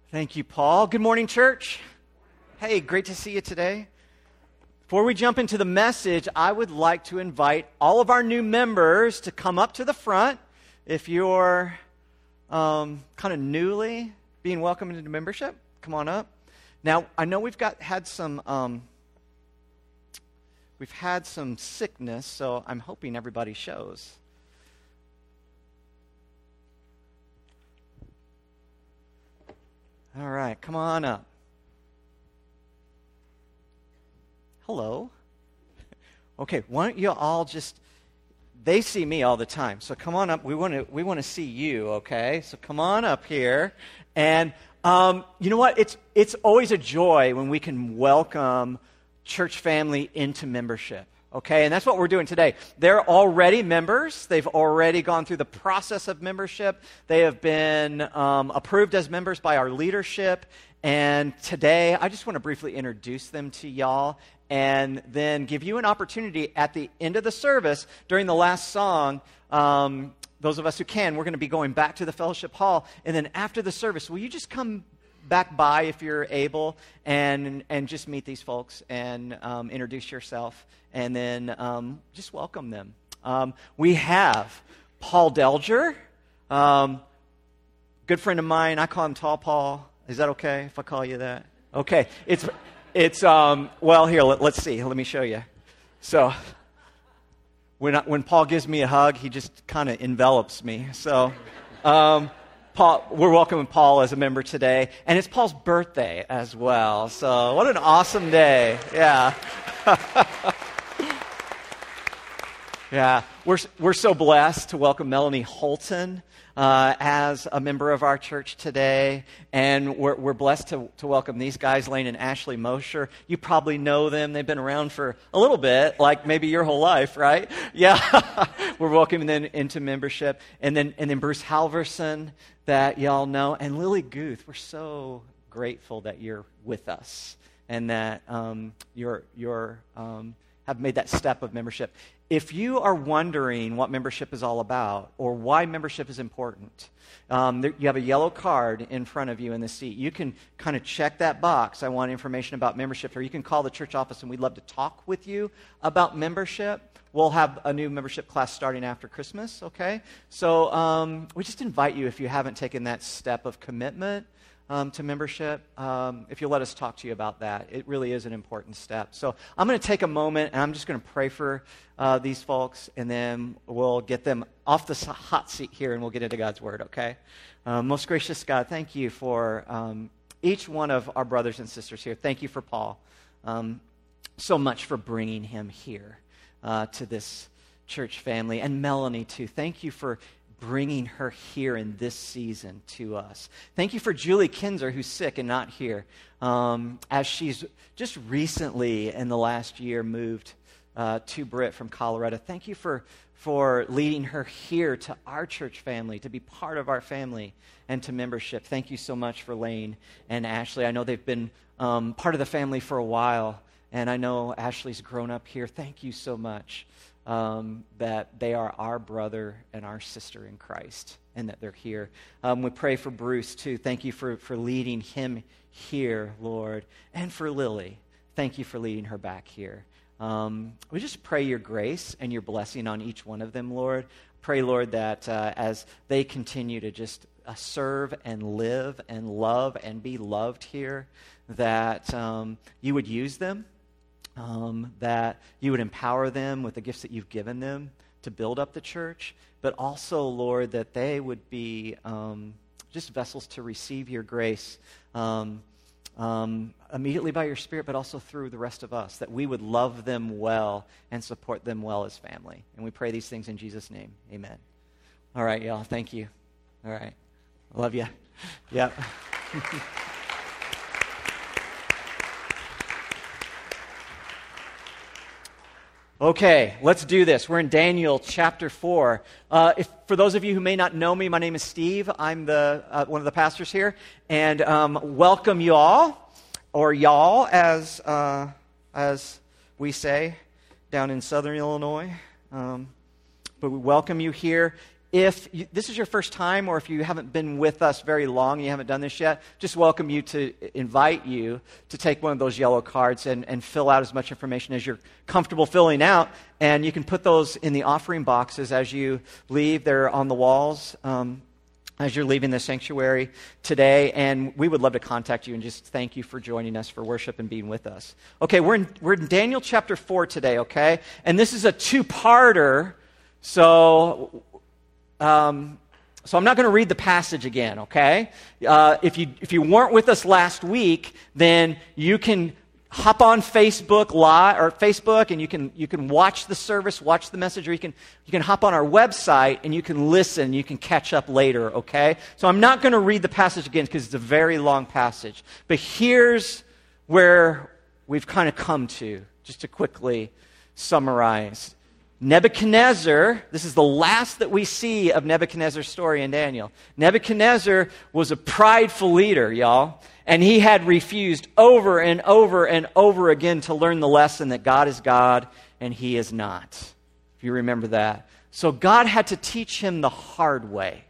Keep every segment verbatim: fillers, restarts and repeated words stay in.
Thank you, Paul. Good morning, church. Hey, great to see you today. Before we jump into the message, I would like to invite all of our new members to come up to the front. If you're um, kind of newly being welcomed into membership, come on up. Now, I know we've got had some um, we've had some sickness, so I'm hoping everybody shows. All right, come on up. Hello. Okay, why don't you all just, they see me all the time, so come on up. We want to we want to see you, okay? So come on up here. And um, you know what? It's it's always a joy when we can welcome church family into membership. Okay, and that's what we're doing today. They're already members. They've already gone through the process of membership. They have been um, approved as members by our leadership. And today, I just want to briefly introduce them to y'all and then give you an opportunity at the end of the service, during the last song, um, those of us who can, we're going to be going back to the fellowship hall. And then after the service, will you just come back by if you're able and and just meet these folks and um, introduce yourself and then um, just welcome them. Um, we have Paul Delger, um, good friend of mine. I call him Tall Paul. Is that okay if I call you that? Okay. It's, it's um, well, here, let, let's see. Let me show you. So when, I, when Paul gives me a hug, he just kind of envelops me. So um, Paul, we're welcoming Paul as a member today. And it's Paul's birthday as well. So what an awesome day. Yeah. Yeah. We're, we're so blessed to welcome Melanie Holton Uh, as a member of our church today, and we're, we're blessed to, to welcome these guys, Lane and Ashley Mosher. You probably know them. They've been around for a little bit, like maybe your whole life, right? Yeah. We're welcoming them into membership. And then and then Bruce Halverson, that y'all know, and Lily Guth. We're so grateful that you're with us and that um, you're, you're um, have made that step of membership. If you are wondering what membership is all about or why membership is important, um, there, you have a yellow card in front of you in the seat. You can kind of check that box, I want information about membership, or you can call the church office and we'd love to talk with you about membership. We'll have a new membership class starting after Christmas, okay? So um, we just invite you, if you haven't taken that step of commitment Um, to membership, um, if you'll let us talk to you about that. It really is an important step. So I'm going to take a moment, and I'm just going to pray for uh, these folks, and then we'll get them off the hot seat here, and we'll get into God's Word, okay? Uh, most gracious God, thank you for um, each one of our brothers and sisters here. Thank you for Paul um, so much for bringing him here uh, to this church family, and Melanie, too. Thank you for bringing her here in this season to us. Thank you for Julie Kinzer, who's sick and not here, um, as she's just recently in the last year moved uh, to Britt from Colorado. Thank you for, for leading her here to our church family, to be part of our family and to membership. Thank you so much for Lane and Ashley. I know they've been um, part of the family for a while, and I know Ashley's grown up here. Thank you so much. Um, that they are our brother and our sister in Christ, and that they're here. Um, we pray for Bruce, too. Thank you for, for leading him here, Lord. And for Lily, thank you for leading her back here. Um, we just pray your grace and your blessing on each one of them, Lord. Pray, Lord, that uh, as they continue to just uh, serve and live and love and be loved here, that um, you would use them. Um, that you would empower them with the gifts that you've given them to build up the church, but also, Lord, that they would be um, just vessels to receive your grace um, um, immediately by your Spirit, but also through the rest of us, that we would love them well and support them well as family. And we pray these things in Jesus' name. Amen. All right, y'all. Thank you. All right. I love you. Yep. Okay, let's do this. We're in Daniel chapter four. Uh, if, for those of you who may not know me, my name is Steve. I'm the uh, one of the pastors here, and um, welcome you all, or y'all, as uh, as we say down in Southern Illinois. Um, but we welcome you here. if you, this is your first time, or if you haven't been with us very long, you haven't done this yet, just welcome you to invite you to take one of those yellow cards and, and fill out as much information as you're comfortable filling out. And you can put those in the offering boxes as you leave. They're on the walls um, as you're leaving the sanctuary today. And we would love to contact you and just thank you for joining us for worship and being with us. Okay, we're in, we're in Daniel chapter four today, okay? And this is a two-parter, so... Um, so I'm not going to read the passage again, okay? Uh, if you if you weren't with us last week, then you can hop on Facebook live or Facebook, and you can you can watch the service, watch the message, or you can you can hop on our website and you can listen. You can catch up later, okay? So I'm not going to read the passage again because it's a very long passage. But here's where we've kind of come to, just to quickly summarize. Nebuchadnezzar, this is the last that we see of Nebuchadnezzar's story in Daniel. Nebuchadnezzar was a prideful leader, y'all, and he had refused over and over and over again to learn the lesson that God is God and he is not. If you remember that. So God had to teach him the hard way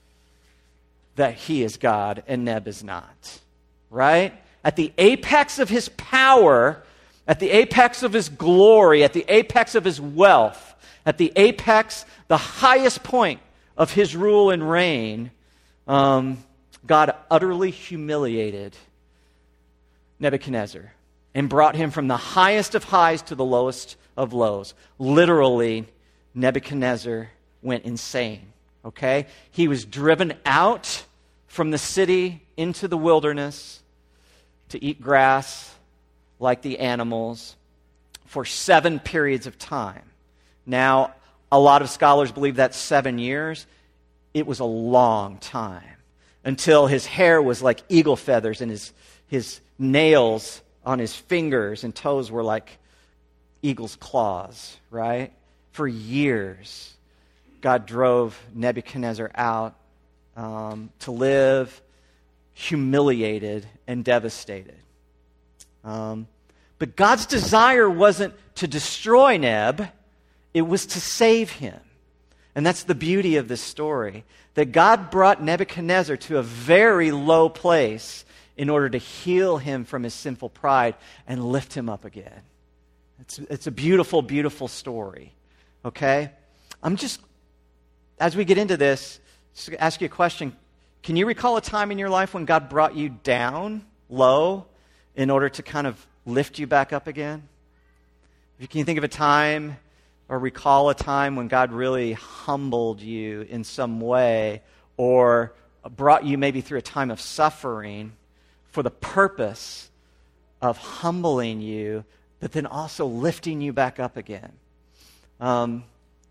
that he is God and Neb is not. Right? At the apex of his power, at the apex of his glory, at the apex of his wealth, at the apex, the highest point of his rule and reign, um, God utterly humiliated Nebuchadnezzar and brought him from the highest of highs to the lowest of lows. Literally, Nebuchadnezzar went insane, okay? He was driven out from the city into the wilderness to eat grass like the animals for seven periods of time. Now, a lot of scholars believe that's seven years. It was a long time until his hair was like eagle feathers and his, his nails on his fingers and toes were like eagle's claws, right? For years, God drove Nebuchadnezzar out um, to live humiliated and devastated. Um, but God's desire wasn't to destroy Neb, it was to save him. And that's the beauty of this story, that God brought Nebuchadnezzar to a very low place in order to heal him from his sinful pride and lift him up again. It's, it's a beautiful, beautiful story, okay? I'm just, as we get into this, just ask you a question. Can you recall a time in your life when God brought you down low in order to kind of lift you back up again? Can you think of a time or recall a time when God really humbled you in some way or brought you maybe through a time of suffering for the purpose of humbling you, but then also lifting you back up again? Um,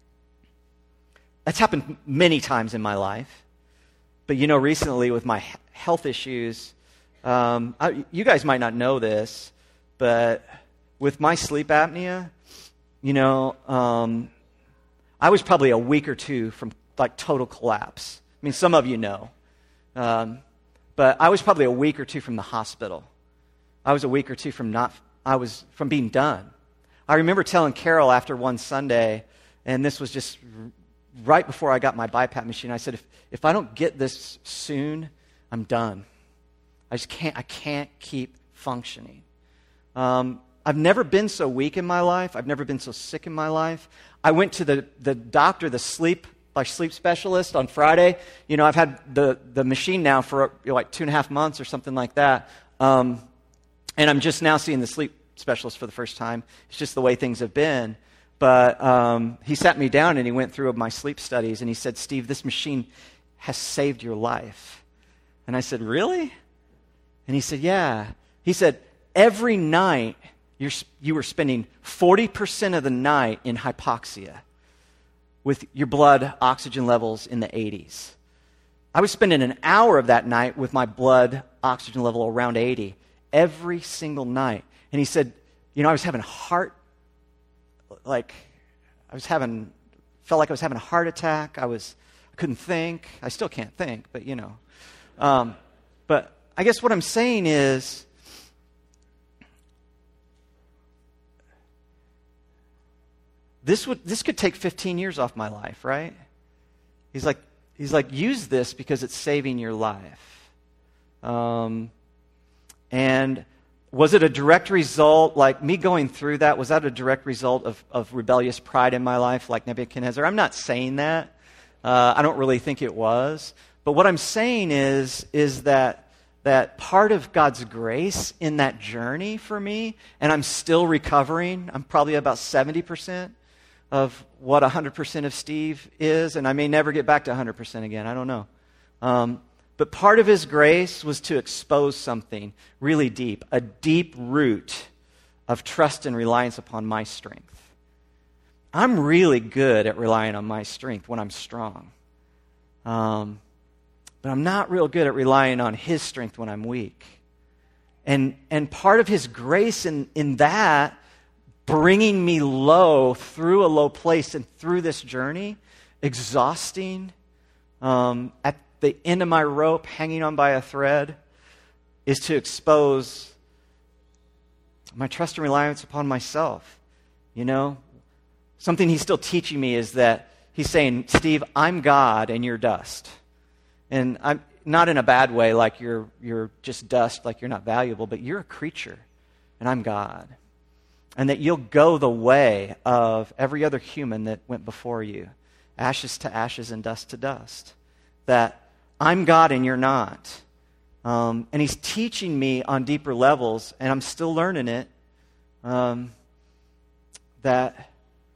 that's happened many times in my life. But you know, recently with my health issues, Um, I, you guys might not know this, but with my sleep apnea, you know, um, I was probably a week or two from like total collapse. I mean, some of you know. Um, but I was probably a week or two from the hospital. I was a week or two from not, I was from being done. I remember telling Carol after one Sunday, and this was just right before I got my BiPAP machine, I said, if, if I don't get this soon, I'm done. I just can't, I can't keep functioning. Um, I've never been so weak in my life. I've never been so sick in my life. I went to the, the doctor, the sleep, my sleep specialist on Friday. You know, I've had the, the machine now for you know, like two and a half months or something like that. Um, and I'm just now seeing the sleep specialist for the first time. It's just the way things have been. But um, he sat me down and he went through my sleep studies and he said, Steve, this machine has saved your life. And I said, really? And he said, yeah. He said, every night you're, you were spending forty percent of the night in hypoxia with your blood oxygen levels in the eighties. I was spending an hour of that night with my blood oxygen level around eighty every single night. And he said, you know, I was having heart, like, I was having, felt like I was having a heart attack. I was, I couldn't think. I still can't think, but you know. Um, but I guess what I'm saying is, this would this could take fifteen years off my life, right? He's like, he's like, use this because it's saving your life. Um, and was it a direct result, like me going through that, was that a direct result of, of rebellious pride in my life like Nebuchadnezzar? I'm not saying that. Uh, I don't really think it was. But what I'm saying is, is that that part of God's grace in that journey for me, and I'm still recovering. I'm probably about seventy percent of what one hundred percent of Steve is, and I may never get back to one hundred percent again. I don't know. Um, but part of his grace was to expose something really deep, a deep root of trust and reliance upon my strength. I'm really good at relying on my strength when I'm strong. Um, but I'm not real good at relying on his strength when I'm weak. And and part of his grace in, in that, bringing me low through a low place and through this journey, exhausting, um, at the end of my rope, hanging on by a thread, is to expose my trust and reliance upon myself. You know, something he's still teaching me is that he's saying, Steve, I'm God and you're dust. And I'm not in a bad way, like you're you're just dust, like you're not valuable, but you're a creature and I'm God. And that you'll go the way of every other human that went before you, ashes to ashes and dust to dust. That I'm God and you're not. Um, and he's teaching me on deeper levels, and I'm still learning it, um, that,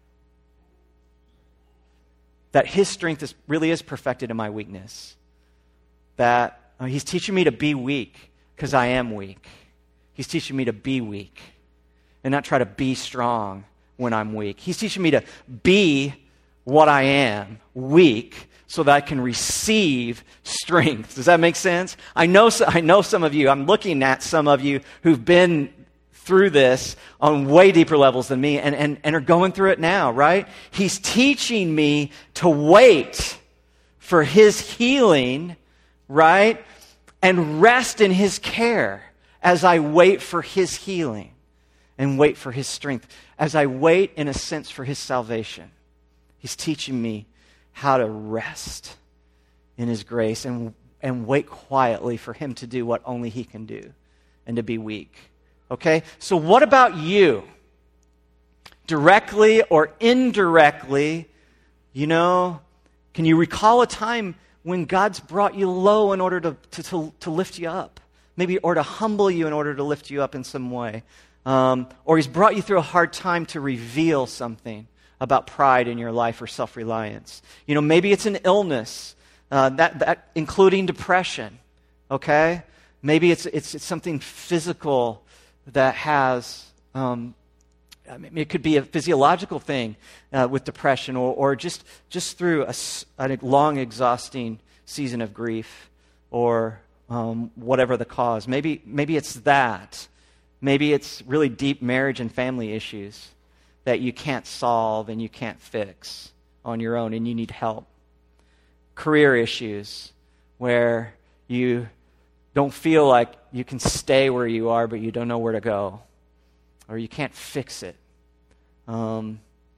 that his strength is, really is perfected in my weakness. That uh, he's teaching me to be weak because I am weak. He's teaching me to be weak and not try to be strong when I'm weak. He's teaching me to be what I am, weak, so that I can receive strength. Does that make sense? I know, I know some of you, I'm looking at some of you who've been through this on way deeper levels than me and, and, and are going through it now, right? He's teaching me to wait for his healing, right? And rest in his care as I wait for his healing and wait for his strength. As I wait, in a sense, for his salvation. He's teaching me how to rest in his grace and, and wait quietly for him to do what only he can do and to be weak. Okay? So what about you? Directly or indirectly, you know, can you recall a time when God's brought you low in order to, to, to, to lift you up? Maybe, or to humble you in order to lift you up in some way. Um, or he's brought you through a hard time to reveal something about pride in your life or self-reliance. You know, maybe it's an illness, uh, that, that including depression, okay? Maybe it's, it's, it's something physical that has, um, I mean, it could be a physiological thing uh, with depression, or, or just, just through a, a long, exhausting season of grief, or um, whatever the cause. Maybe, maybe it's that. Maybe it's really deep marriage and family issues that you can't solve and you can't fix on your own and you need help. Career issues where you don't feel like you can stay where you are, but you don't know where to go, or you can't fix it. Um,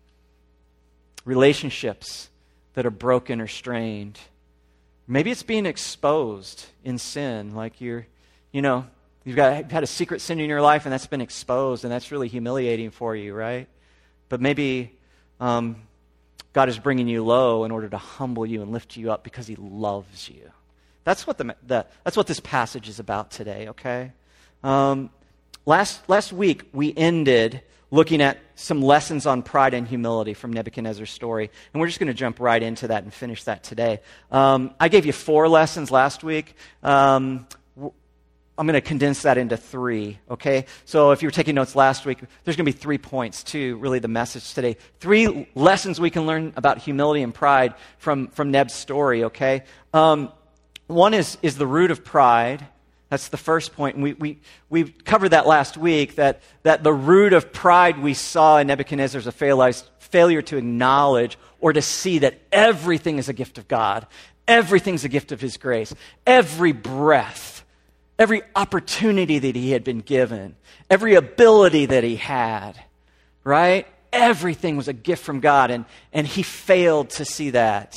relationships that are broken or strained. Maybe it's being exposed in sin, like you're, you know, you've got you've had a secret sin in your life and that's been exposed and that's really humiliating for you, right? But maybe um, God is bringing you low in order to humble you and lift you up because he loves you. That's what the, the that's what this passage is about today, okay? Um, last last week we ended looking at some lessons on pride and humility from Nebuchadnezzar's story, and we're just going to jump right into that and finish that today. Um, I gave you four lessons last week. Um, I'm going to condense that into three, okay? So if you were taking notes last week, there's going to be three points to really the message today. Three lessons we can learn about humility and pride from, from Neb's story, okay? Um, one is, is the root of pride. That's the first point. And we, we, we covered that last week, that, that the root of pride we saw in Nebuchadnezzar's a failure to acknowledge or to see that everything is a gift of God. Everything's a gift of his grace. Every breath. Every opportunity that he had been given, every ability that he had, right? Everything was a gift from God, and, and he failed to see that.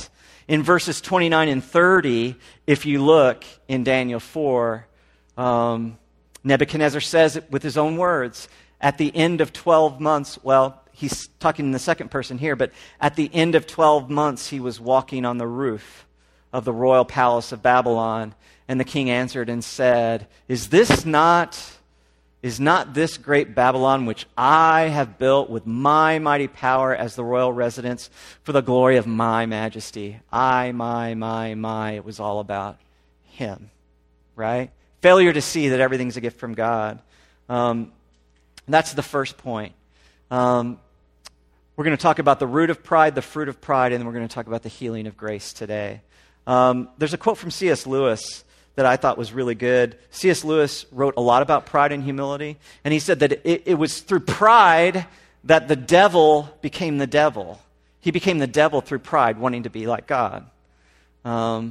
In verses twenty-nine and thirty, if you look in Daniel four, um, Nebuchadnezzar says it with his own words, at the end of twelve months, well, he's talking in the second person here, but at the end of twelve months, he was walking on the roof of the royal palace of Babylon. And the king answered and said, Is this not, is not this great Babylon which I have built with my mighty power as the royal residence for the glory of my majesty? I, my, my, my. It was all about him, right? Failure to see that everything's a gift from God. Um, that's the first point. Um, we're going to talk about the root of pride, the fruit of pride, and then we're going to talk about the healing of grace today. Um, there's a quote from C S Lewis that I thought was really good. C S Lewis wrote a lot about pride and humility, and he said that it, it was through pride that the devil became the devil. He became the devil through pride, wanting to be like God. Um,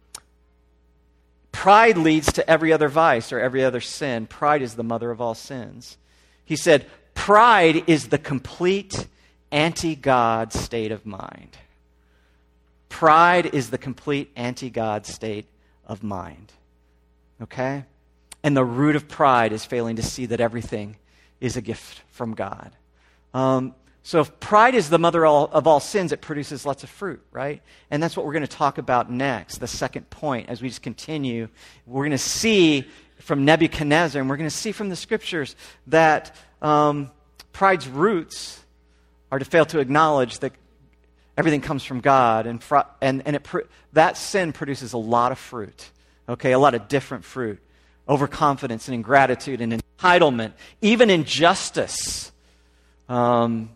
pride leads to every other vice or every other sin. Pride is the mother of all sins. He said, pride is the complete anti-God state of mind. Pride is the complete anti-God state of mind. Okay? And the root of pride is failing to see that everything is a gift from God. Um, so if pride is the mother of all sins, it produces lots of fruit, right? And that's what we're going to talk about next, the second point. As we just continue, we're going to see from Nebuchadnezzar, and we're going to see from the scriptures that um, pride's roots are to fail to acknowledge that everything comes from God, and fr- and and it pr- that sin produces a lot of fruit, okay, a lot of different fruit, overconfidence and ingratitude and entitlement, even injustice, um,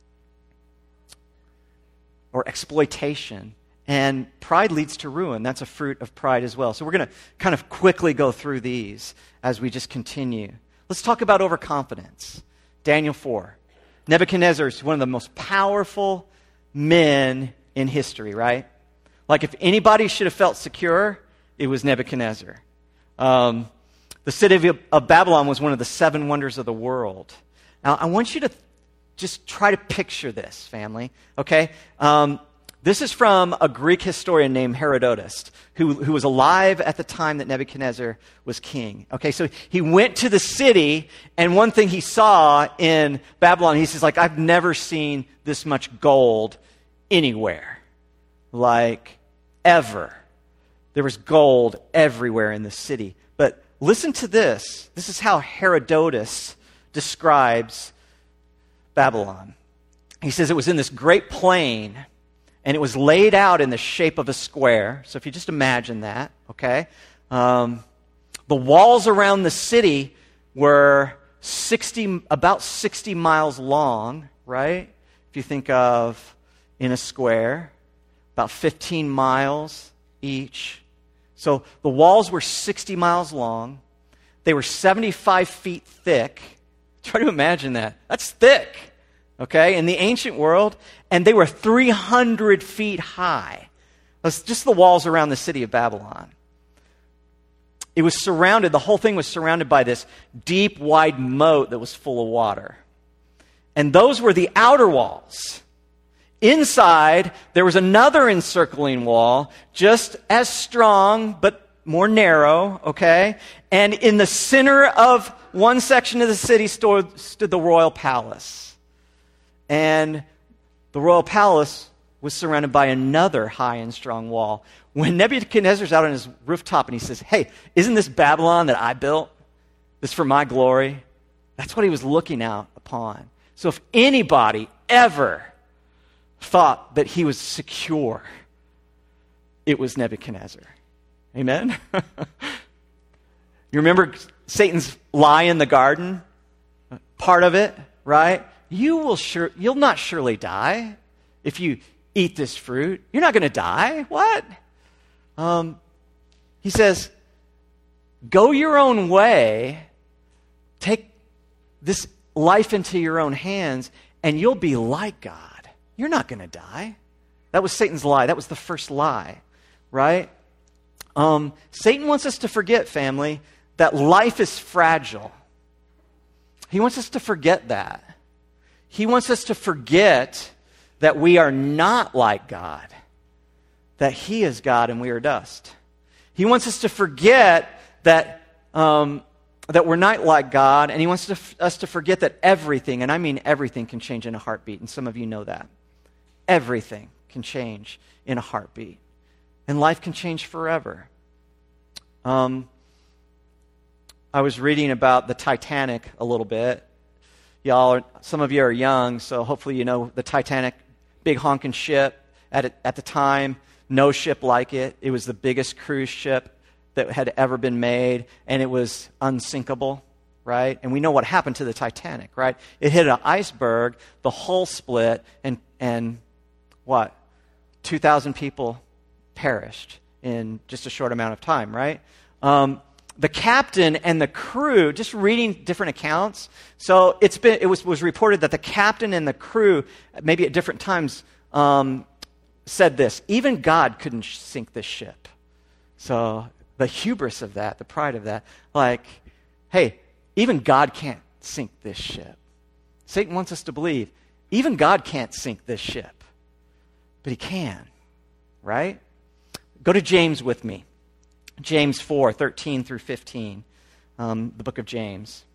or exploitation. And pride leads to ruin. That's a fruit of pride as well. So we're going to kind of quickly go through these as we just continue. Let's talk about overconfidence. Daniel four. Nebuchadnezzar is one of the most powerful men in history, right? Like if anybody should have felt secure, it was Nebuchadnezzar. Um, the city of, of Babylon was one of the seven wonders of the world. Now, I want you to just try to picture this, family, okay? Um, this is from a Greek historian named Herodotus, who, who was alive at the time that Nebuchadnezzar was king. Okay, so he went to the city, and one thing he saw in Babylon, he says, like, I've never seen this much gold anywhere, like ever. There was gold everywhere in the city. But listen to this. This is how Herodotus describes Babylon. He says it was in this great plain, and it was laid out in the shape of a square. So if you just imagine that, okay? Um, the walls around the city were sixty, about sixty miles long, right? If you think of in a square, about fifteen miles each. So the walls were sixty miles long. They were seventy-five feet thick. Try to imagine that. That's thick, okay, in the ancient world. And they were three hundred feet high. That's just the walls around the city of Babylon. It was surrounded, the whole thing was surrounded by this deep, wide moat that was full of water. And those were the outer walls. Inside, there was another encircling wall, just as strong, but more narrow, okay? And in the center of one section of the city stood, stood the royal palace. And the royal palace was surrounded by another high and strong wall. When Nebuchadnezzar's out on his rooftop and he says, hey, isn't this Babylon that I built? This for my glory? That's what he was looking out upon. So if anybody ever thought that he was secure, it was Nebuchadnezzar. Amen? You remember Satan's lie in the garden? Part of it, right? You will sure, you'll not surely die if you eat this fruit. You're not going to die. What? Um, he says, go your own way, take this life into your own hands, and you'll be like God. You're not going to die. That was Satan's lie. That was the first lie, right? Um, Satan wants us to forget, family, that life is fragile. He wants us to forget that. He wants us to forget that we are not like God. that he is God and we are dust. He wants us to forget that um, that we're not like God, and he wants to, us to forget that everything, and I mean everything, can change in a heartbeat, and some of you know that. Everything can change in a heartbeat, and life can change forever. Um, I was reading about the Titanic a little bit. Y'all, are, some of you are young, so hopefully you know the Titanic, big honking ship. At, it, at the time, no ship like it. It was the biggest cruise ship that had ever been made, and it was unsinkable, right? And we know what happened to the Titanic, right? It hit an iceberg, the hull split, and, and what? two thousand people perished in just a short amount of time, right? Um, the captain and the crew, just reading different accounts, so it's been, it was, was reported that the captain and the crew, maybe at different times, um, said this: even God couldn't sink this ship. So the hubris of that, the pride of that, like, hey, even God can't sink this ship. Satan wants us to believe even God can't sink this ship, but he can, right? Go to James with me. James four, thirteen through fifteen, um, the book of James.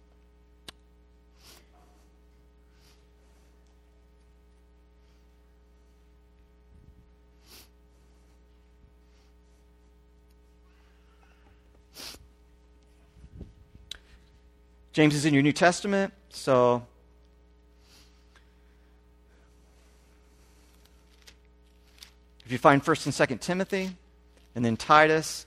James is in your New Testament, so if you find First and Second Timothy, and then Titus,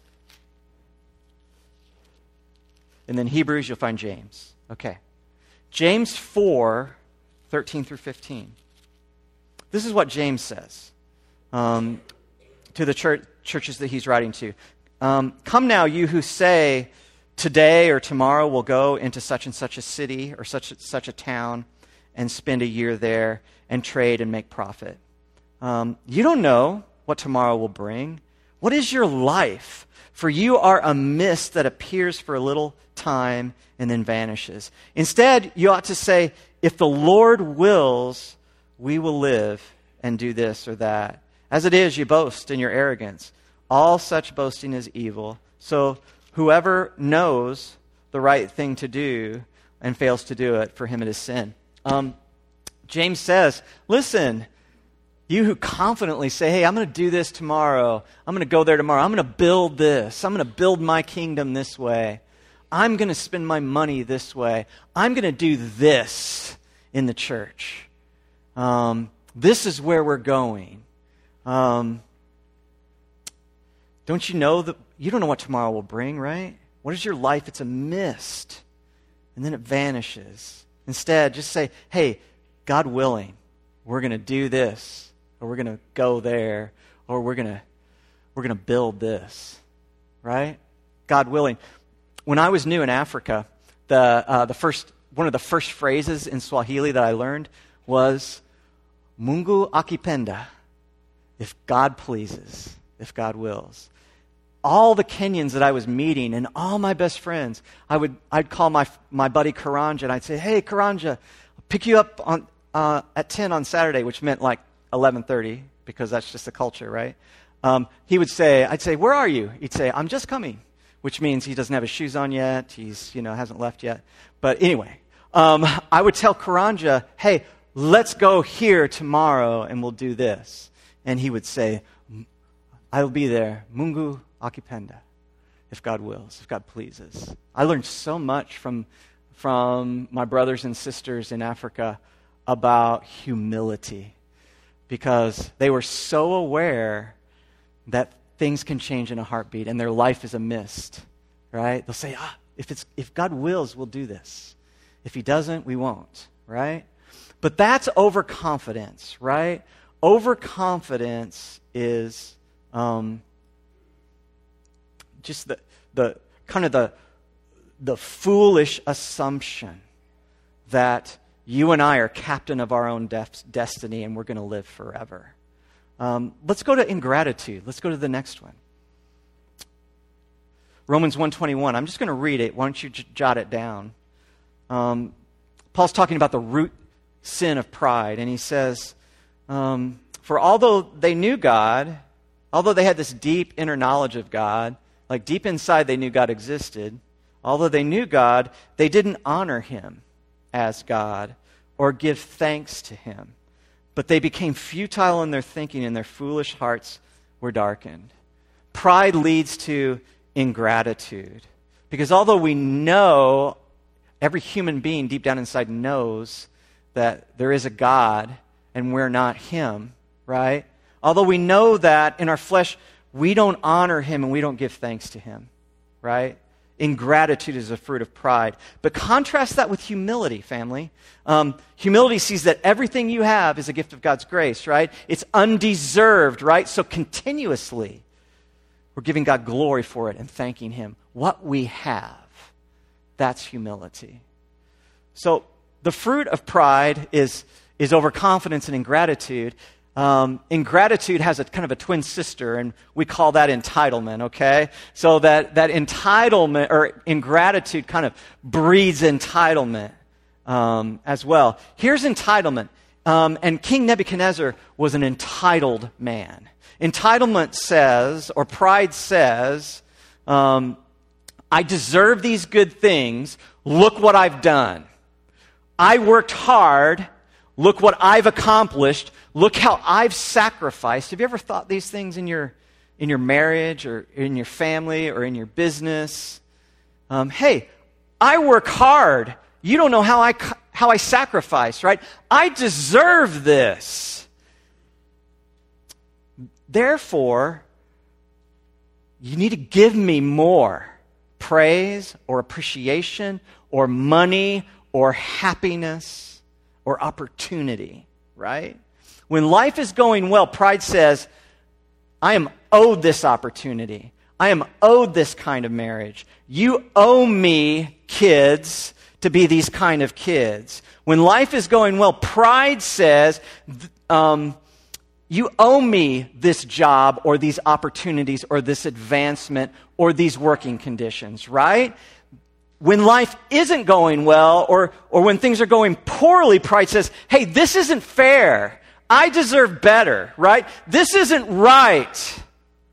and then Hebrews, you'll find James. Okay. James four, thirteen through fifteen. This is what James says um, to the church, churches that he's writing to. Um, Come now, you who say, today or tomorrow we'll go into such and such a city or such such a town and spend a year there and trade and make profit. Um, you don't know what tomorrow will bring. What is your life? For you are a mist that appears for a little time and then vanishes. Instead, you ought to say, if the Lord wills, we will live and do this or that. As it is, you boast in your arrogance. All such boasting is evil. So whoever knows the right thing to do and fails to do it, for him it is sin. Um, James says, listen, you who confidently say, hey, I'm going to do this tomorrow. I'm going to go there tomorrow. I'm going to build this. I'm going to build my kingdom this way. I'm going to spend my money this way. I'm going to do this in the church. Um, this is where we're going. Um, don't you know that you don't know what tomorrow will bring, right? What is your life? It's a mist. And then it vanishes. Instead, just say, hey, God willing, we're going to do this, or we're going to go there, or we're going to we're going to build this, right? God willing. When I was new in Africa, the uh, the first one of the first phrases in Swahili that I learned was Mungu akipenda, if God pleases, if God wills. All the Kenyans that I was meeting and all my best friends, I would I'd call my my buddy Karanja and I'd say, "Hey Karanja, I'll pick you up on uh, at ten on Saturday," which meant like eleven thirty because that's just the culture, right? Um, he would say, I'd say, "Where are you?" He'd say, "I'm just coming," which means he doesn't have his shoes on yet. He's you know hasn't left yet. But anyway, um, I would tell Karanja, "Hey, let's go here tomorrow and we'll do this," and he would say, "I'll be there, Mungu akipenda, if God wills, if God pleases." I learned so much from, from my brothers and sisters in Africa about humility because they were so aware that things can change in a heartbeat and their life is a mist, right? They'll say, ah, if it's if God wills, we'll do this. If he doesn't, we won't, right? But that's overconfidence, right? Overconfidence is um, just the the kind of the the foolish assumption that you and I are captain of our own def- destiny and we're going to live forever. Um, let's go to ingratitude. Let's go to the next one. Romans one twenty-one. I'm just going to read it. Why don't you j- jot it down? Um, Paul's talking about the root sin of pride, and he says, um, "For although they knew God, although they had this deep inner knowledge of God, like deep inside they knew God existed, although they knew God, they didn't honor him as God or give thanks to him. But they became futile in their thinking, and their foolish hearts were darkened. Pride leads to ingratitude. Because although we know, every human being deep down inside knows that there is a God and we're not him, right? Although we know that in our flesh, we don't honor him and we don't give thanks to him, right? Ingratitude is a fruit of pride. But contrast that with humility, family. Um, humility sees that everything you have is a gift of God's grace, right? It's undeserved, right? So continuously, we're giving God glory for it and thanking him. What we have, that's humility. So the fruit of pride is, is overconfidence and ingratitude. Um, ingratitude has a kind of a twin sister, and we call that entitlement, okay? So that, that entitlement, or ingratitude kind of breeds entitlement um, as well. Here's entitlement. Um, and King Nebuchadnezzar was an entitled man. Entitlement says, or pride says, um, I deserve these good things. Look what I've done. I worked hard. Look what I've accomplished. Look how I've sacrificed. Have you ever thought these things in your in your marriage or in your family or in your business? Um, hey, I work hard. You don't know how I how I sacrifice, right? I deserve this. Therefore, you need to give me more praise or appreciation or money or happiness or opportunity, right? When life is going well, pride says, I am owed this opportunity. I am owed this kind of marriage. You owe me, kids, to be these kind of kids. When life is going well, pride says, um, you owe me this job or these opportunities or this advancement or these working conditions, right? When life isn't going well or, or when things are going poorly, pride says, hey, this isn't fair. I deserve better, right? This isn't right.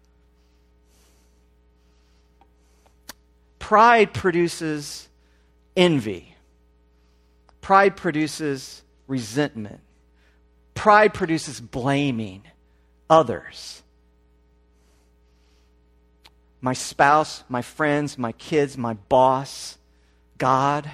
Pride produces envy. Pride produces resentment. Pride produces blaming others. My spouse, my friends, my kids, my boss, God.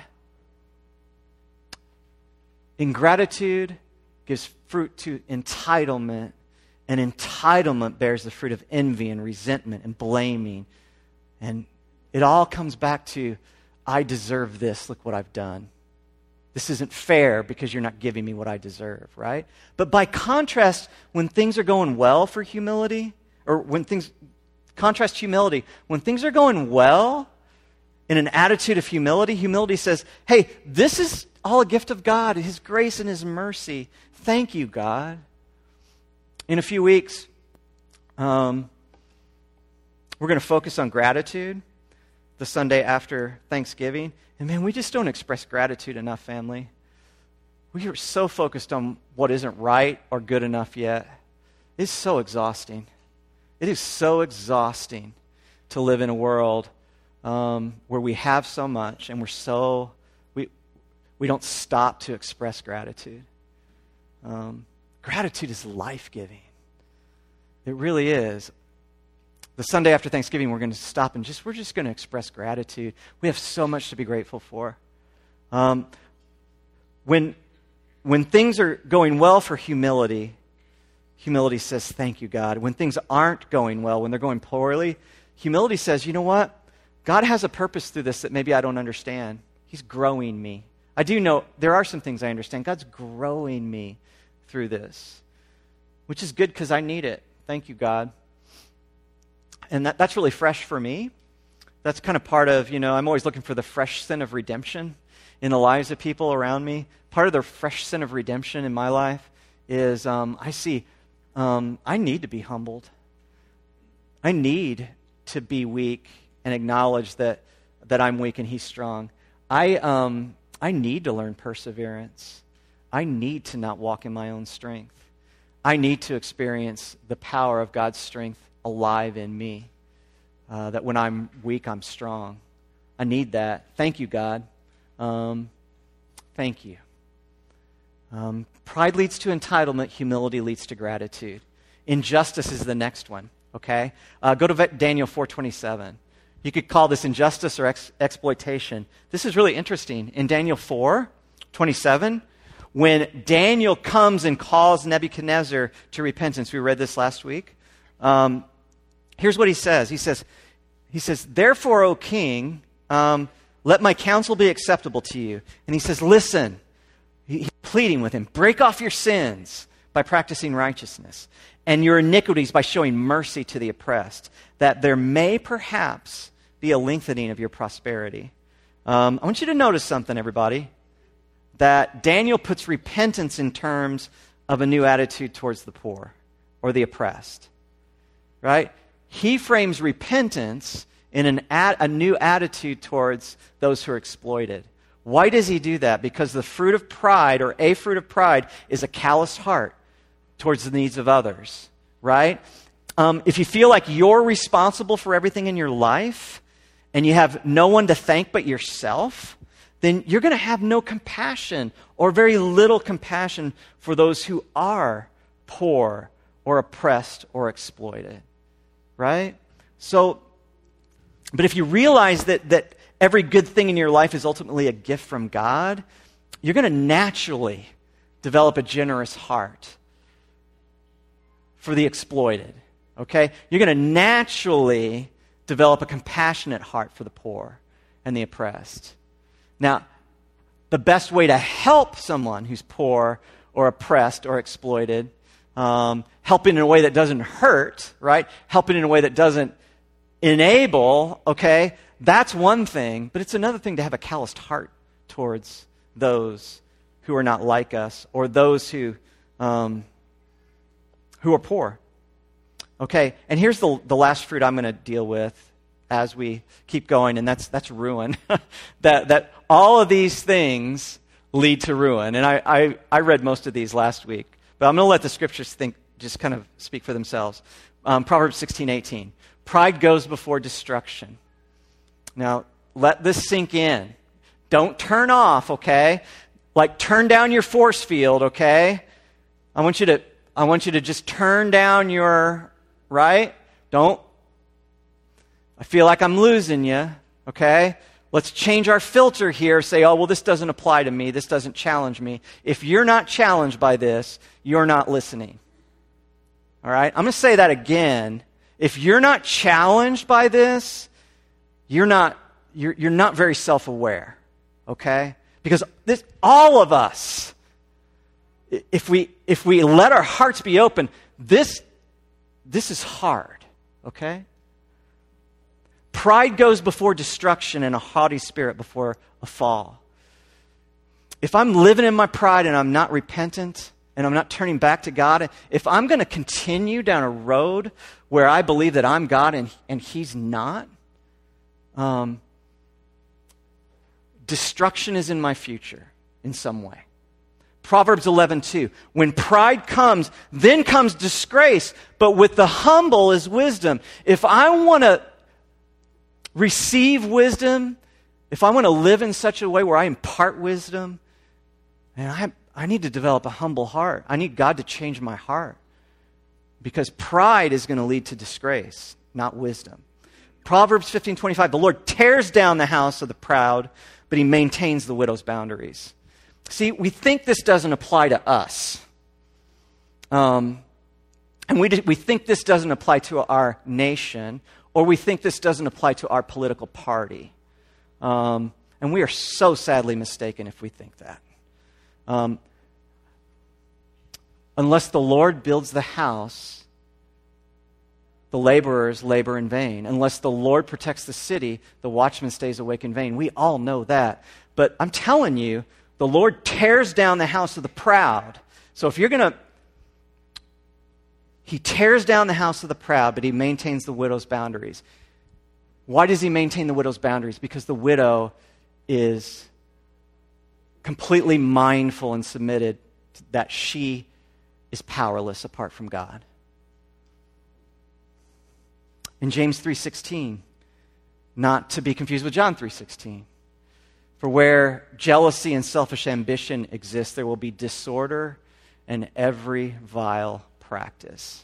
Ingratitude gives fruit to entitlement, and entitlement bears the fruit of envy and resentment and blaming. And it all comes back to, I deserve this, look what I've done. This isn't fair because you're not giving me what I deserve, right? But by contrast, when things are going well for humility, or when things, contrast humility, when things are going well, in an attitude of humility, humility says, hey, this is all a gift of God, his grace and his mercy. Thank you, God. In a few weeks, um, we're going to focus on gratitude the Sunday after Thanksgiving. And man, we just don't express gratitude enough, family. We are so focused on what isn't right or good enough yet. It's so exhausting. It is so exhausting to live in a world um, where we have so much and we're so, we, we don't stop to express gratitude. Um, gratitude is life-giving. It really is. The Sunday after Thanksgiving, we're going to stop and just, we're just going to express gratitude. We have so much to be grateful for. Um, when, when things are going well for humility, humility says, thank you, God. When things aren't going well, when they're going poorly, humility says, you know what? God has a purpose through this that maybe I don't understand. He's growing me. I do know there are some things I understand. God's growing me through this, which is good because I need it. Thank you, God. And that, that's really fresh for me. That's kind of part of, you know, I'm always looking for the fresh sin of redemption in the lives of people around me. Part of the fresh sin of redemption in my life is um, I see um, I need to be humbled. I need to be weak and acknowledge that that I'm weak and he's strong. I um, I need to learn perseverance. I need to not walk in my own strength. I need to experience the power of God's strength alive in me, uh, that when I'm weak, I'm strong. I need that. Thank you, God. Um, thank you. Um, pride leads to entitlement. Humility leads to gratitude. Injustice is the next one, okay? Uh, go to Daniel four twenty-seven. You could call this injustice or ex- exploitation. This is really interesting. In Daniel four twenty-seven, when Daniel comes and calls Nebuchadnezzar to repentance, we read this last week, um, here's what he says. He says, he says, therefore, O king, um, let my counsel be acceptable to you. And he says, listen, he, he's pleading with him, break off your sins by practicing righteousness, and your iniquities by showing mercy to the oppressed, that there may perhaps be a lengthening of your prosperity. Um, I want you to notice something, everybody, that Daniel puts repentance in terms of a new attitude towards the poor or the oppressed, right? He frames repentance in an ad, a new attitude towards those who are exploited. Why does he do that? Because the fruit of pride, or a fruit of pride, is a calloused heart towards the needs of others, right? Um, if you feel like you're responsible for everything in your life and you have no one to thank but yourself, then you're going to have no compassion or very little compassion for those who are poor or oppressed or exploited, right? So, but if you realize that, that every good thing in your life is ultimately a gift from God, you're going to naturally develop a generous heart for the exploited, okay? You're going to naturally develop a compassionate heart for the poor and the oppressed. Now, the best way to help someone who's poor or oppressed or exploited, um, helping in a way that doesn't hurt, right? Helping in a way that doesn't enable, okay? That's one thing, but it's another thing to have a calloused heart towards those who are not like us, or those who um, who are poor. Okay, and here's the the last fruit I'm going to deal with as we keep going, and that's that's ruin. that that all of these things lead to ruin, and I, I I read most of these last week, but I'm going to let the scriptures think just kind of speak for themselves. Um, Proverbs sixteen eighteen. Pride goes before destruction. Now, let this sink in. Don't turn off, okay? Like, turn down your force field, okay? I want you to, I want you to just turn down your, right? Don't, I feel like I'm losing you, okay? Let's change our filter here. Say, oh, well, this doesn't apply to me. This doesn't challenge me. If you're not challenged by this, you're not listening. All right? I'm going to say that again. If you're not challenged by this, you're not you're, you're not very self-aware, okay? Because this, all of us, if we if we let our hearts be open, this this is hard, okay? Pride goes before destruction, and a haughty spirit before a fall. If I'm living in my pride and I'm not repentant, and I'm not turning back to God, if I'm going to continue down a road where I believe that I'm God and, and He's not, um, destruction is in my future in some way. Proverbs eleven two. When pride comes, then comes disgrace, but with the humble is wisdom. If I want to receive wisdom, if I want to live in such a way where I impart wisdom, and I I need to develop a humble heart. I need God to change my heart. Because pride is going to lead to disgrace, not wisdom. Proverbs fifteen twenty-five, the Lord tears down the house of the proud, but He maintains the widow's boundaries. See, we think this doesn't apply to us. Um, and we, we think this doesn't apply to our nation, or we think this doesn't apply to our political party. Um, and we are so sadly mistaken if we think that. Um, unless the Lord builds the house, the laborers labor in vain. Unless the Lord protects the city, the watchman stays awake in vain. We all know that. But I'm telling you, the Lord tears down the house of the proud. So if you're going to, He tears down the house of the proud, but He maintains the widow's boundaries. Why does He maintain the widow's boundaries? Because the widow is completely mindful and submitted that she is powerless apart from God. in James three sixteen, not to be confused with John three sixteen. For where jealousy and selfish ambition exist, there will be disorder and every vile practice.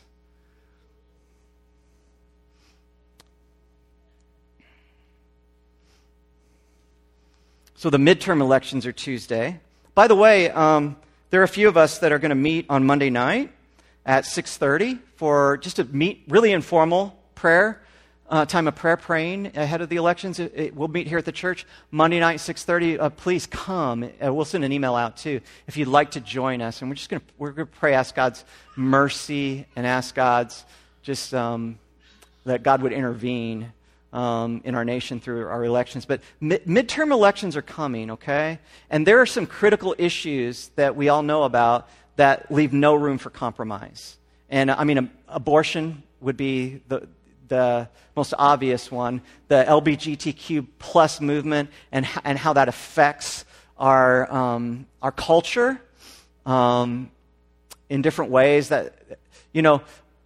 So the midterm elections are Tuesday. By the way, um, there are a few of us that are going to meet on Monday night at six thirty for just to meet, really informal prayer, uh, time of prayer, praying ahead of the elections. It, it, we'll meet here at the church Monday night, six thirty. Uh, please come. Uh, we'll send an email out too if you'd like to join us. And we're just going to we're going to pray, ask God's mercy, and ask God's just um, that God would intervene Um, in our nation through our elections. But mid- midterm elections are coming, okay? And there are some critical issues that we all know about that leave no room for compromise. And I mean, um, abortion would be the the most obvious one. The L G B T Q plus movement and and how that affects our um, our culture um, in different ways. That, you know,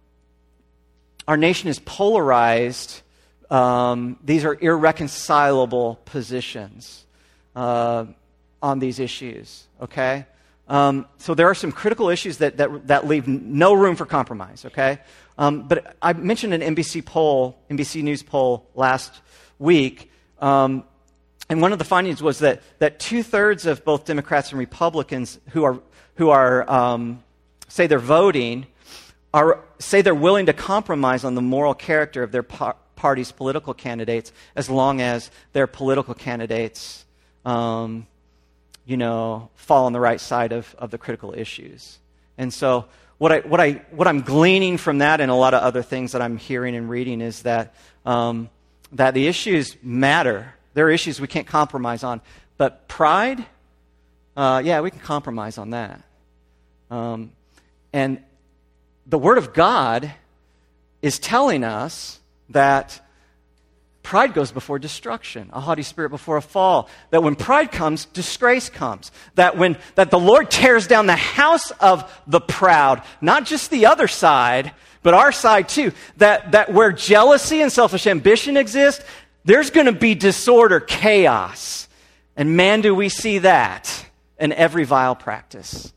our nation is polarized. Um, these are irreconcilable positions uh, on these issues, okay? Um, so there are some critical issues that, that, that leave no room for compromise, okay? Um, but I mentioned an N B C poll, N B C News poll last week, um, and one of the findings was that, that two-thirds of both Democrats and Republicans who are, who are um, say they're voting, are say they're willing to compromise on the moral character of their par- party's political candidates as long as their political candidates, um, you know, fall on the right side of, of the critical issues. And so what, I, what, I, what I'm gleaning from that and a lot of other things that I'm hearing and reading is that, um, that the issues matter. There are issues we can't compromise on. But pride, uh, yeah, we can compromise on that. Um, and the Word of God is telling us that pride goes before destruction, a haughty spirit before a fall. That when pride comes, disgrace comes. That when that the Lord tears down the house of the proud, not just the other side, but our side too. That that where jealousy and selfish ambition exist, there's going to be disorder, chaos. And man, do we see that in every vile practice.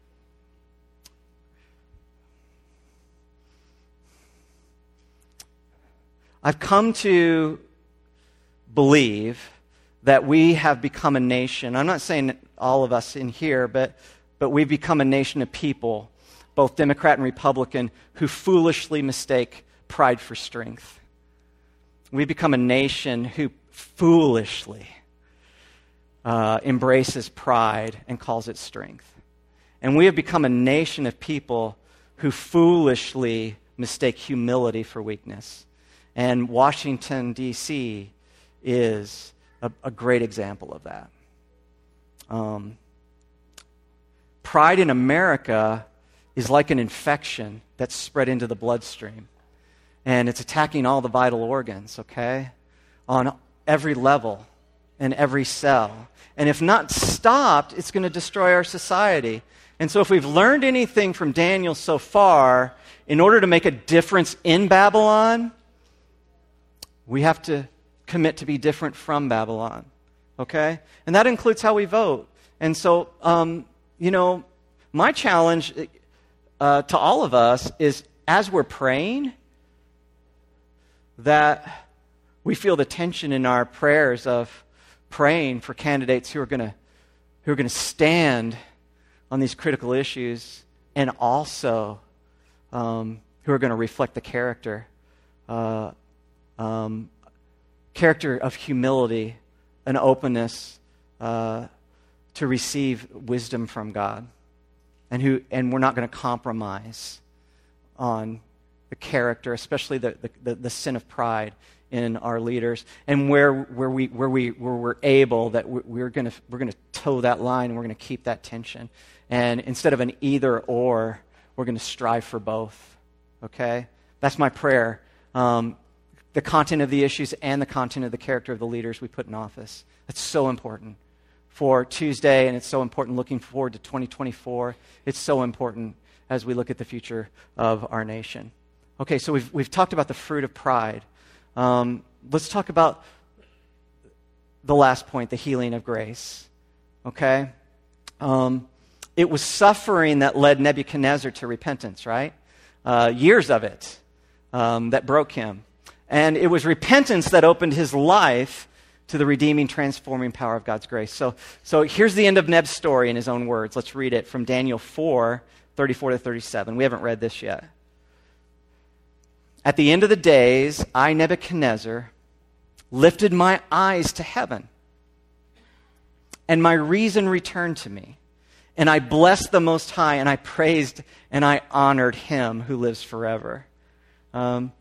I've come to believe that we have become a nation. I'm not saying all of us in here, but, but we've become a nation of people, both Democrat and Republican, who foolishly mistake pride for strength. We've become a nation who foolishly uh, embraces pride and calls it strength. And we have become a nation of people who foolishly mistake humility for weakness. And Washington, D C is a, a great example of that. Um, pride in America is like an infection that's spread into the bloodstream. And it's attacking all the vital organs, okay? On every level and every cell. And if not stopped, it's going to destroy our society. And so if we've learned anything from Daniel so far, in order to make a difference in Babylon, we have to commit to be different from Babylon, okay? And that includes how we vote. And so, um, you know, my challenge uh, to all of us is, as we're praying, that we feel the tension in our prayers of praying for candidates who are going to who are going to stand on these critical issues, and also um, who are going to reflect the character. Uh, Um, character of humility, an openness uh, to receive wisdom from God, and who and we're not going to compromise on the character, especially the, the, the, the sin of pride in our leaders, and where where we where we where we're able that we're going to we're going to toe that line, and we're going to keep that tension, and instead of an either or, we're going to strive for both. Okay, that's my prayer. Um, The content of the issues and the content of the character of the leaders we put in office. That's so important for Tuesday, and it's so important looking forward to twenty twenty-four. It's so important as we look at the future of our nation. Okay, so we've, we've talked about the fruit of pride. Um, let's talk about the last point, the healing of grace. Okay? Um, it was suffering that led Nebuchadnezzar to repentance, right? Uh, years of it um, that broke him. And it was repentance that opened his life to the redeeming, transforming power of God's grace. So, so here's the end of Neb's story in his own words. Let's read it from Daniel four, thirty-four to thirty-seven. We haven't read this yet. At the end of the days, I, Nebuchadnezzar, lifted my eyes to heaven, and my reason returned to me. And I blessed the Most High, and I praised and I honored him who lives forever. Um,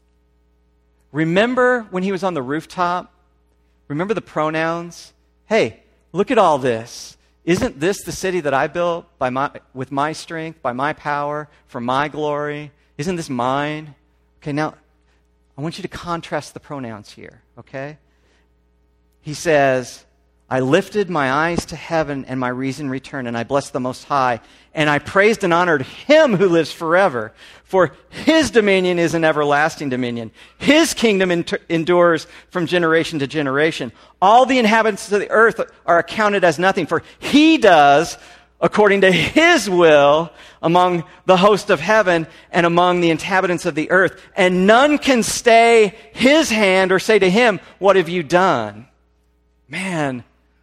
remember when he was on the rooftop? Remember the pronouns? Hey, look at all this. Isn't this the city that I built by my, with my strength, by my power, for my glory? Isn't this mine? Okay, now, I want you to contrast the pronouns here, okay? He says, I lifted my eyes to heaven, and my reason returned, and I blessed the Most High, and I praised and honored him who lives forever. For his dominion is an everlasting dominion. His kingdom ent- endures from generation to generation. All the inhabitants of the earth are accounted as nothing, for he does according to his will among the host of heaven and among the inhabitants of the earth. And none can stay his hand or say to him, what have you done? Man,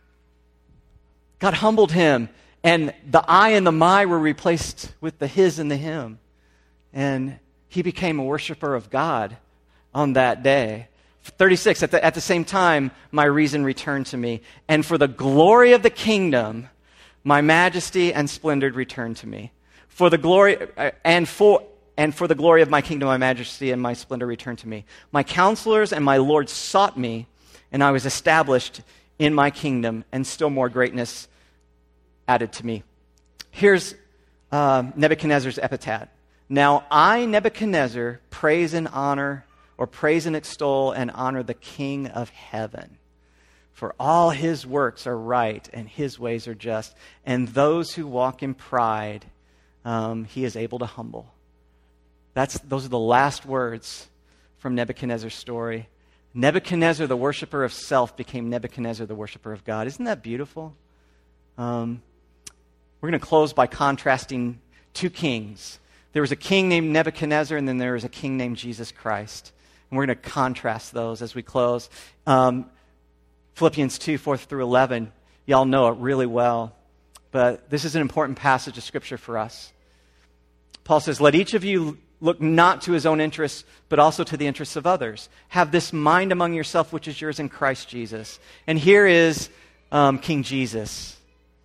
God humbled him, and the I and the my were replaced with the his and the him. And he became a worshiper of God on that day. thirty-six, at the, at the same time, my reason returned to me. And for the glory of the kingdom, my majesty and splendor returned to me. For the glory, uh, and for and for the glory of my kingdom, my majesty and my splendor returned to me. My counselors and my lords sought me, and I was established in my kingdom, and still more greatness added to me. Here's uh, Nebuchadnezzar's epitaph. Now I, Nebuchadnezzar, praise and honor, or praise and extol and honor the King of heaven. For all his works are right, and his ways are just. And those who walk in pride, um, he is able to humble. That's, those are the last words from Nebuchadnezzar's story. Nebuchadnezzar, the worshiper of self, became Nebuchadnezzar, the worshiper of God. Isn't that beautiful? Um, we're going to close by contrasting two kings. There was a king named Nebuchadnezzar, and then there was a king named Jesus Christ. And we're going to contrast those as we close. Um, Philippians two, four through eleven. Y'all know it really well. But this is an important passage of Scripture for us. Paul says, let each of you look not to his own interests, but also to the interests of others. Have this mind among yourself, which is yours in Christ Jesus. And here is um, King Jesus,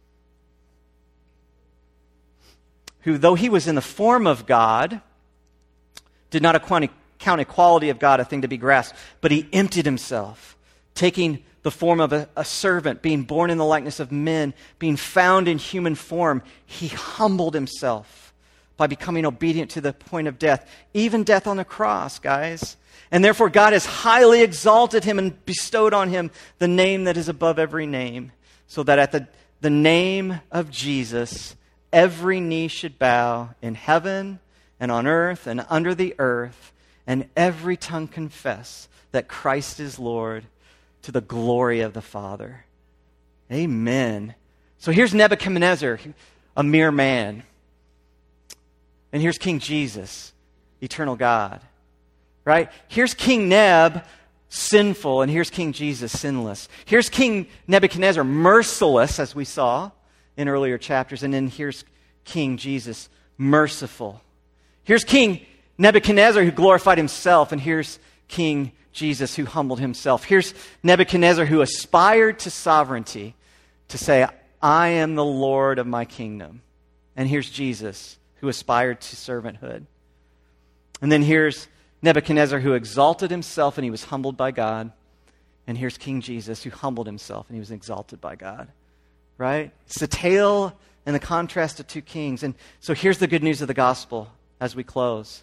who, though he was in the form of God, did not count equality of God a thing to be grasped, but he emptied himself, taking the form of a, a servant, being born in the likeness of men, being found in human form. He humbled himself by becoming obedient to the point of death, even death on the cross, guys. And therefore God has highly exalted him and bestowed on him the name that is above every name, so that at the, the name of Jesus, every knee should bow in heaven and on earth and under the earth, and every tongue confess that Christ is Lord, to the glory of the Father. Amen. So here's Nebuchadnezzar, a mere man. And here's King Jesus, eternal God. Right? Here's King Neb, sinful, and here's King Jesus, sinless. Here's King Nebuchadnezzar, merciless, as we saw in earlier chapters. And then here's King Jesus, merciful. Here's King Nebuchadnezzar, who glorified himself, and here's King Jesus, who humbled himself. Here's Nebuchadnezzar, who aspired to sovereignty, to say, I am the Lord of my kingdom. And here's Jesus, who aspired to servanthood. And then here's Nebuchadnezzar, who exalted himself and he was humbled by God. And here's King Jesus, who humbled himself and he was exalted by God. Right? It's the tale and the contrast of two kings. And so here's the good news of the gospel as we close.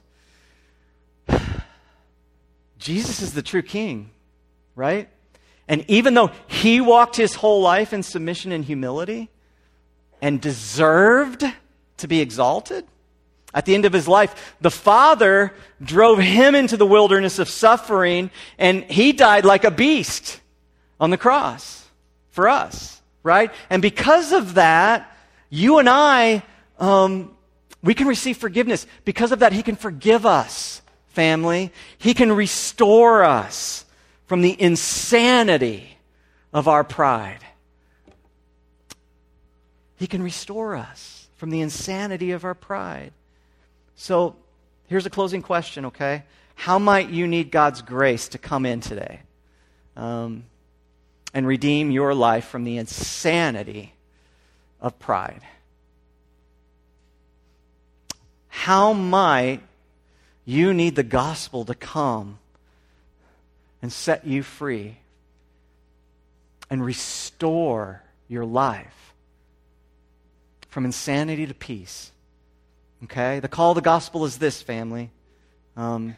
Jesus is the true king, right? And even though he walked his whole life in submission and humility and deserved to be exalted, At the end of his life, the Father drove him into the wilderness of suffering, and he died like a beast on the cross for us, right? And because of that, you and I, um, we can receive forgiveness. Because of that, he can forgive us, family. He can restore us from the insanity of our pride. He can restore us from the insanity of our pride. So here's a closing question, okay? How might you need God's grace to come in today um, and redeem your life from the insanity of pride? How might you need the gospel to come and set you free and restore your life from insanity to peace? Okay? The call of the gospel is this, family. Um,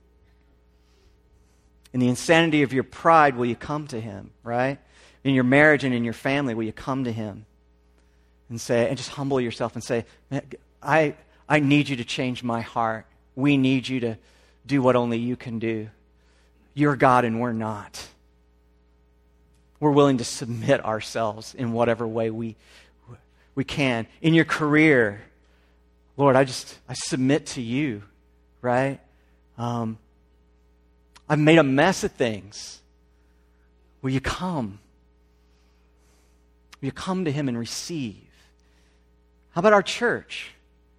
in the insanity of your pride, will you come to him, right? In your marriage and in your family, will you come to him and say, and just humble yourself and say, I, I need you to change my heart. We need you to do what only you can do. You're God and we're not. We're willing to submit ourselves in whatever way we we can. In your career, Lord, I just, I submit to you, right? Um, I've made a mess of things. Will you come? Will you come to him and receive? How about our church?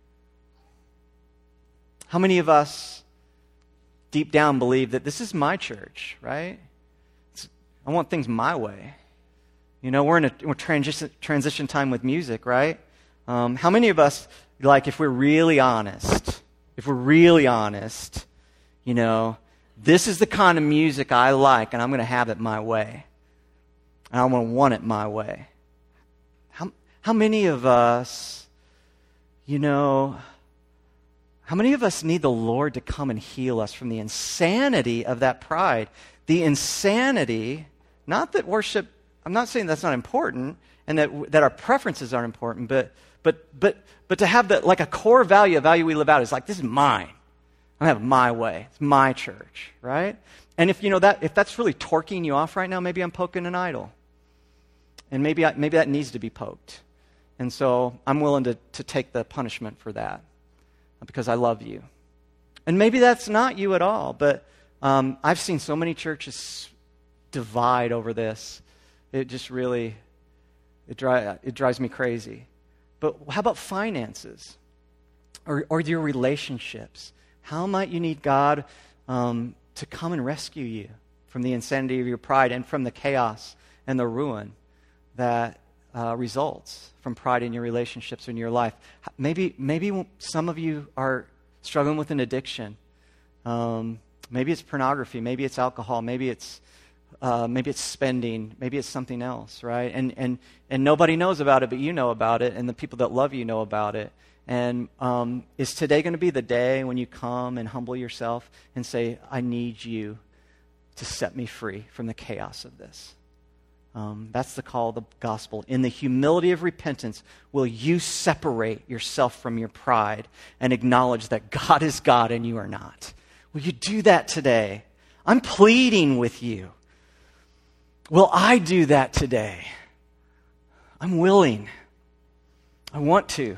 How many of us deep down believe that this is my church, right? It's, I want things my way. You know, we're in a we're transition transition time with music, right? Um, how many of us, like, if we're really honest, if we're really honest, you know, this is the kind of music I like, and I'm going to have it my way, and I'm going to want it my way. How how many of us, you know, how many of us need the Lord to come and heal us from the insanity of that pride? The insanity, not that worship. I'm not saying that's not important and that that our preferences aren't important, but but but but to have that, like, a core value, a value we live out is like, this is mine. I have it my way. It's my church, right? And if you know that if that's really torquing you off right now, maybe I'm poking an idol, and maybe I, maybe that needs to be poked, and so I'm willing to to take the punishment for that because I love you. And maybe that's not you at all, but um, I've seen so many churches divide over this. It just really, it, dri- it drives me crazy. But how about finances? Or, or your relationships? How might you need God um, to come and rescue you from the insanity of your pride and from the chaos and the ruin that uh, results from pride in your relationships or in your life? Maybe, maybe some of you are struggling with an addiction. Um, maybe it's pornography. Maybe it's alcohol. Maybe it's Uh, maybe it's spending, maybe it's something else, right? And and and nobody knows about it, but you know about it, and the people that love you know about it. And um, is today going to be the day when you come and humble yourself and say, I need you to set me free from the chaos of this? Um, that's the call of the gospel. In the humility of repentance, will you separate yourself from your pride and acknowledge that God is God and you are not? Will you do that today? I'm pleading with you. Will I do that today? I'm willing. I want to.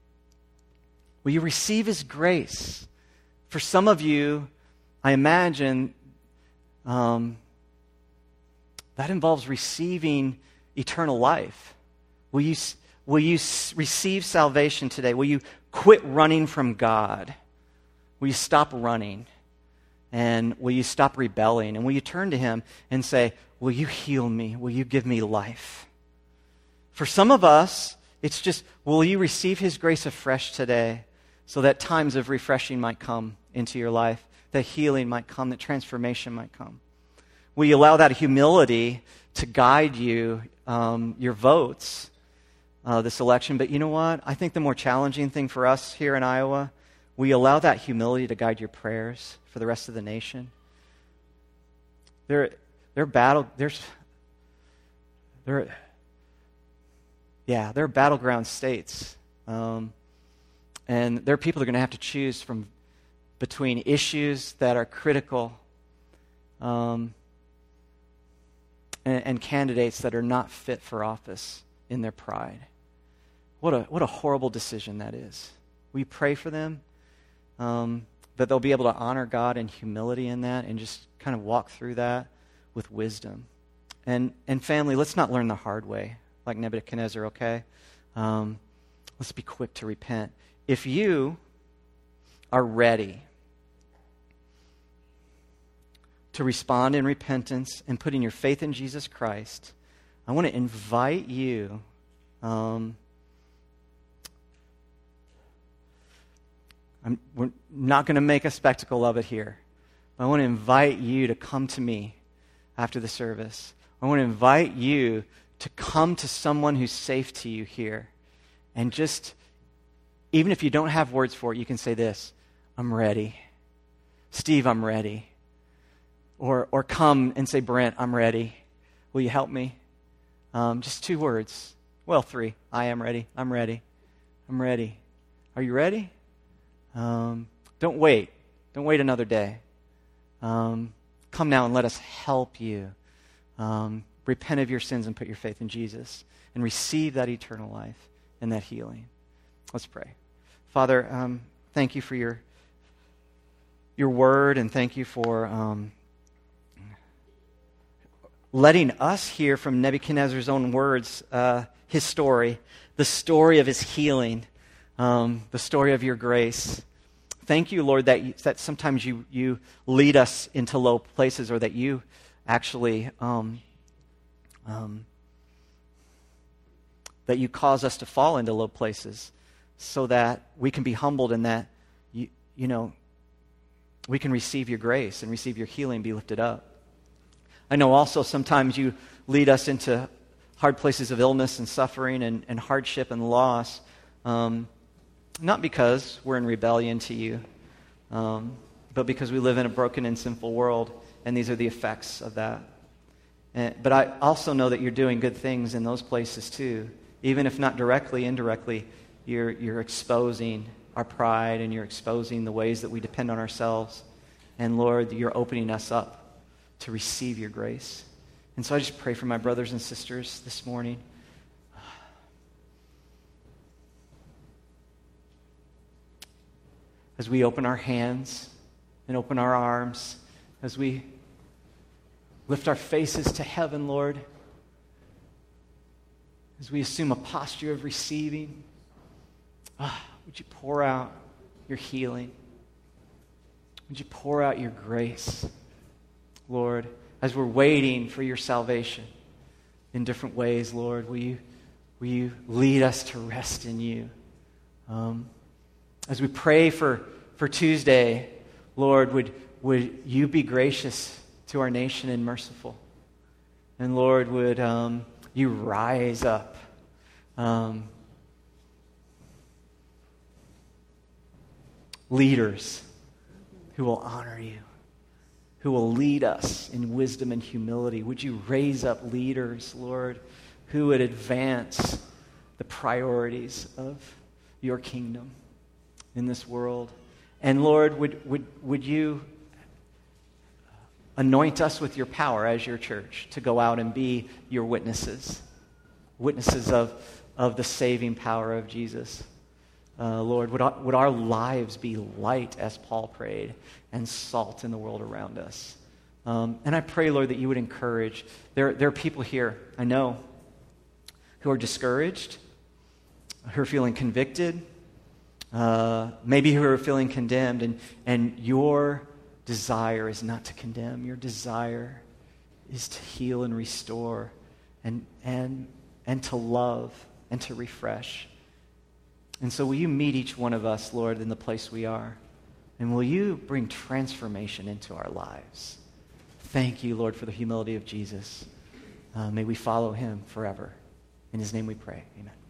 Will you receive his grace? For some of you, I imagine um, that involves receiving eternal life. Will you, will you receive salvation today? Will you quit running from God? Will you stop running? And will you stop rebelling? And will you turn to him and say, will you heal me? Will you give me life? For some of us, it's just, will you receive his grace afresh today so that times of refreshing might come into your life, that healing might come, that transformation might come? Will you allow that humility to guide you, um, your votes uh, this election? But you know what? I think the more challenging thing for us here in Iowa, will you allow that humility to guide your prayers for the rest of the nation? There, there are battle. There's, there, yeah, there are battleground states, um, And there are people that are going to have to choose from between issues that are critical um, and, and candidates that are not fit for office in their pride. What a what a horrible decision that is. We pray for them, um, that they'll be able to honor God in humility in that and just kind of walk through that with wisdom. And and family, let's not learn the hard way like Nebuchadnezzar, okay? Um, let's be quick to repent. If you are ready to respond in repentance and putting your faith in Jesus Christ, I want to invite you um, I'm, we're not going to make a spectacle of it here. I want to invite you to come to me after the service. I want to invite you to come to someone who's safe to you here. And just, even if you don't have words for it, you can say this: I'm ready. Steve, I'm ready. Or, or come and say, Brent, I'm ready. Will you help me? Um, just two words. Well, three. I am ready. I'm ready. I'm ready. Are you ready? Um, don't wait. Don't wait another day. Um, come now and let us help you. Um, repent of your sins and put your faith in Jesus and receive that eternal life and that healing. Let's pray. Father, um, thank you for your your word, and thank you for um, letting us hear from Nebuchadnezzar's own words uh, his story, the story of his healing, um, the story of your grace. Thank you, Lord, that you, that sometimes you you lead us into low places, or that you actually um, um, that you cause us to fall into low places, so that we can be humbled, and that you you know we can receive your grace and receive your healing, be lifted up. I know also sometimes you lead us into hard places of illness and suffering and, and hardship and loss. Um, Not because we're in rebellion to you, um, but because we live in a broken and sinful world, and these are the effects of that. And, but I also know that you're doing good things in those places too. Even if not directly, indirectly, you're, you're exposing our pride, and you're exposing the ways that we depend on ourselves. And Lord, you're opening us up to receive your grace. And so I just pray for my brothers and sisters this morning. As we open our hands and open our arms, as we lift our faces to heaven, Lord, as we assume a posture of receiving, ah, would you pour out your healing? Would you pour out your grace, Lord, as we're waiting for your salvation in different ways, Lord? Will you, will you lead us to rest in you? Um, As we pray for, for Tuesday, Lord, would, would you be gracious to our nation and merciful? And Lord, would um, you rise up um, leaders who will honor you, who will lead us in wisdom and humility? Would you raise up leaders, Lord, who would advance the priorities of your kingdom in this world? And Lord, would, would, would you anoint us with your power as your church to go out and be your witnesses, witnesses of, of the saving power of Jesus. Uh, Lord, would our, would our lives be light, as Paul prayed, and salt in the world around us. Um, and I pray, Lord, that you would encourage. There, there are people here, I know, who are discouraged, who are feeling convicted, Uh, maybe who are feeling condemned, and, and your desire is not to condemn. Your desire is to heal and restore and, and, and to love and to refresh. And so will you meet each one of us, Lord, in the place we are? And will you bring transformation into our lives? Thank you, Lord, for the humility of Jesus. Uh, may we follow him forever. In his name we pray. Amen.